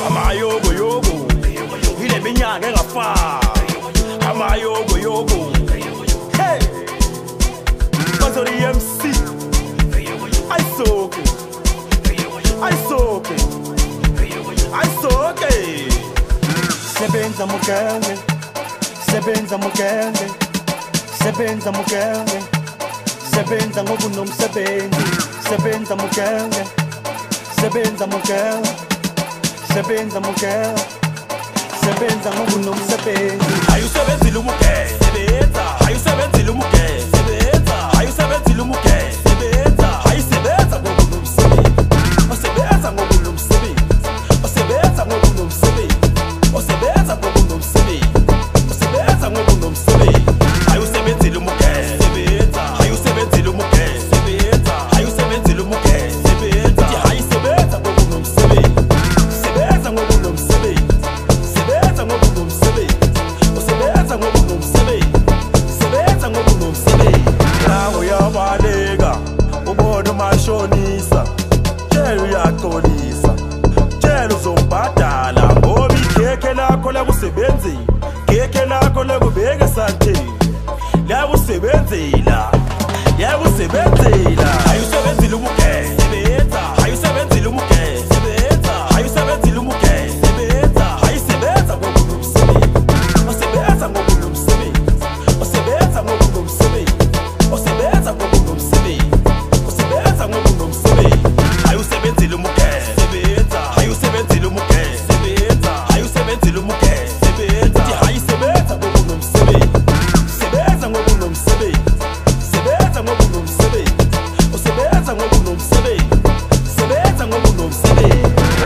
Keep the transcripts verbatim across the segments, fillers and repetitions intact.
Amayogo yogo, ile minyaka engafani. Amayogo yogo, hey, Bazori M C, I soke, I soke, I soke. Sebenza mukenge, sebenza mukenge, sebenza mukenge, sebenza ngobunomsebenzi, sebenza mukenge, sebenza mukenge, sebenza mukenge, sebenza ngobunomsebenzi. Ayusebenzile umukenge, sebenza. Ayusebenzile umukenge, sebenza. Ayusebenzile umukenge, sebenza. Ayisebenza ngobunomsebenzi, osebenza ngobunomsebenzi, osebenza ngobunomsebenzi, osebenza ngobunomsebenzi, osebenza ngobunomsebenzi. Ayusebenzile umukenge, sebenza. Ayusebenzile umukenge, sebenza. Ayusebenzile umukenge, sebenza. Ayisebenza ngobunomsebenzi, sebenza ngobunomsebenzi, sebenza ngobunomsebenzi, osebenza ngobunomsebenzi, sebenza ngobunomsebenzi. Nawe uyabaleka ubona umashonisa, tshela uyaxolisa, tshela uzombhadala ngoba ikhekhe lakho lakusebenzela, ikhekhe lakho lakubeka esandleni, lakusebenzela, lakusebenzela. Ayusebenzile umukenge, sebenza. Ayusebenzile umukenge, sebenza. Ayusebenzile umukenge, sebenza. Ayisebenza ngobunomsebenzi, osebenza ngobunomsebenzi, osebenza ngobunomsebenzi, osebenza ngobunomsebenzi, osebenza ngobunomsebenzi. Ayusebenzile umukenge, sebenza. Ayusebenzile umukenge, sebenza. Ayusebenzile umukenge, sebenza. Ayisebenza ngobunomsebenzi, sebenza ngobunomsebenzi, sebenza ngobunomsebenzi, osebenza ngobunomsebenzi, sebenza ngobunomsebenzi.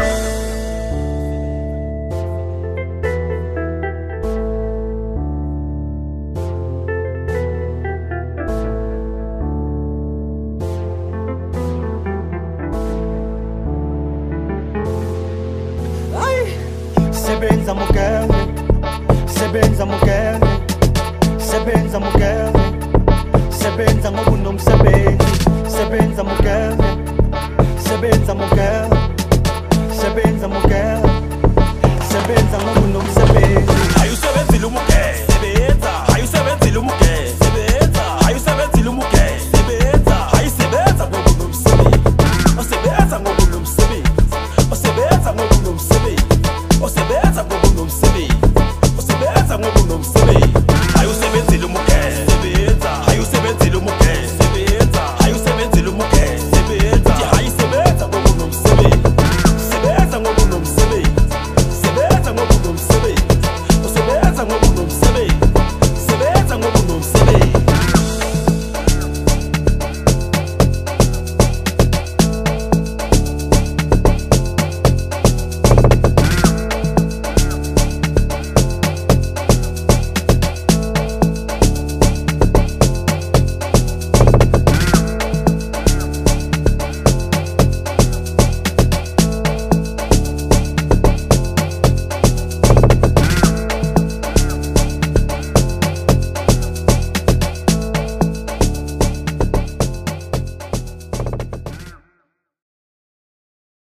Sebenza mukenge, sebenza mukenge, sebenza mukenge, sebenza ngobunomsebenzi, sebenza mukenge, sebenza mukenge, sebenza mukenge, sebenza ngobunomsebenzi.